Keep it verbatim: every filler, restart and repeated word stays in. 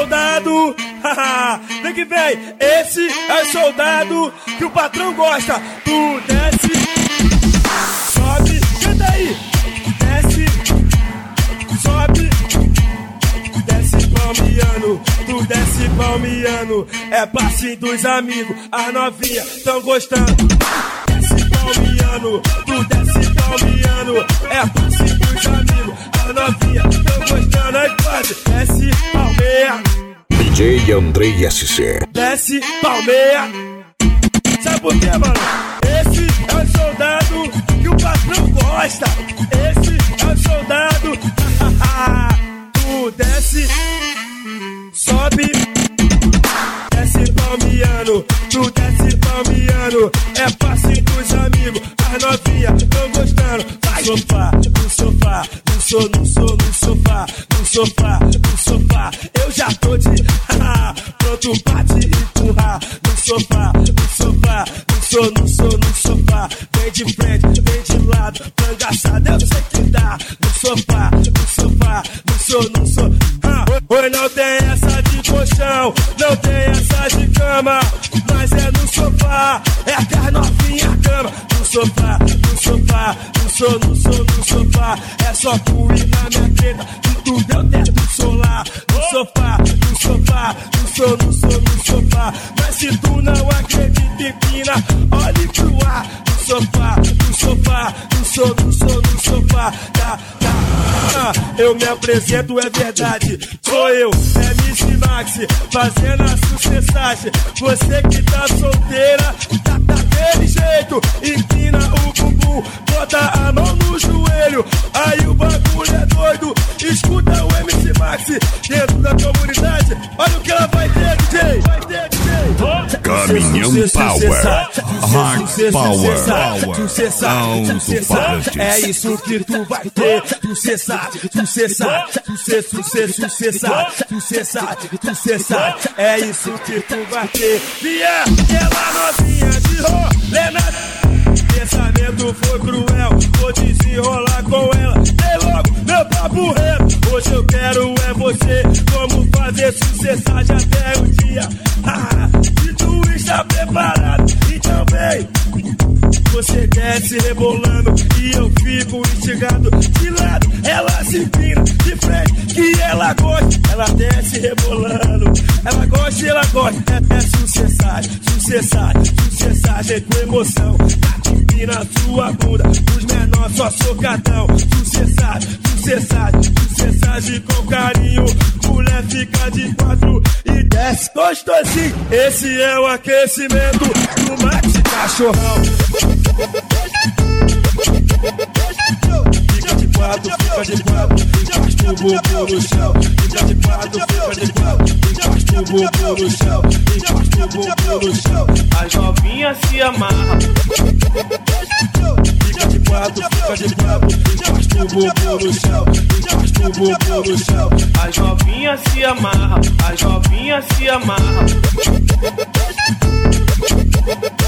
soldado, vem que vem, esse é o soldado que o patrão gosta. Tu desce, sobe, canta aí, desce, sobe, desce palmiano, tu desce palmiano, é passinho dos amigos, as novinhas tão gostando. Desce palmiano, tu desce palmiano, é passinho dos amigos, as novinhas tão gostando. Aí quase, desce palmeia, D J Andrei S C. Desce palmeia, sabe por quê, mano? Esse é o soldado que o patrão gosta. Esse é o soldado, tu desce, sobe, desce palmiano, tu desce palmiano, é passinho dos amigos, as novinhas tão gostando. Vai sofá, no sofá, no so, no so, no sofá, no sofá, no sofá, eu já tô de pronto pra te empurrar. No sofá, no sofá, no so, no so, no sofá, vem de frente, vem de lado, pangaçada eu sei que dá. No sofá, no sofá, no so, no so, ah, oi, não tem essa de colchão, não tem essa de cama, mas é no sofá, é que as novinha cama. No sofá, no sofá, no so, no so, no sofá, é só tu ir na minha treta, e tu deu teto solar. No sofá, no sofá, no so, no so, no sofá, mas se tu não acredita em pina, olhe pro ar. No sofá, no sofá, no so, no so, no sofá, tá, tá. Ah, eu me apresento, é verdade, sou eu, M C Maxi, fazendo a sucessagem. Você que tá solteira, tá daquele jeito, empina o bumbum, bota a mão no joelho, aí o bagulho é doido. Escuta o M C Maxi dentro da comunidade, olha o que ela vai ter, D J, vai ter, D J. Caminhão Power, Hard Power, Power, é isso que tu vai ter. Tu cê sabe, tu cê sabe, tu cê, tu cê, tu cê sabe, tu cê sabe, tu cê sabe, é isso que tu vai ter. Vier, aquela novinha de rolê, pensamento foi cruel, vou desenrolar com ela. Dei logo meu papo reto, hoje eu quero é você. Vamos fazer sucessagem até o dia. Ah, se tu está preparado, então vem. Você desce rebolando e eu fico instigado. De lado, ela se empina, de frente, que ela gosta. Ela desce rebolando, ela gosta e ela gosta. É, é sucessagem, sucessagem, sucessagem com emoção. Tá empina sua bunda, os menores só socadão. Sucessagem, sucessagem, sucessagem com carinho. Mulher fica de quatro e desce gostosinho. Esse é o aquecimento do Maxi Cachorrão. Fica de quatro, fica de quatro, encosta o bumbum no chão. Fica de quatro, fica de quatro, encosta o bumbum no chão. Encosta o bumbum no chão. As novinhas se amarram. Fica de quatro, fica de quatro, encosta o bumbum no chão. Encosta o bumbum no chão. As novinhas se amarram, as novinhas se amarram.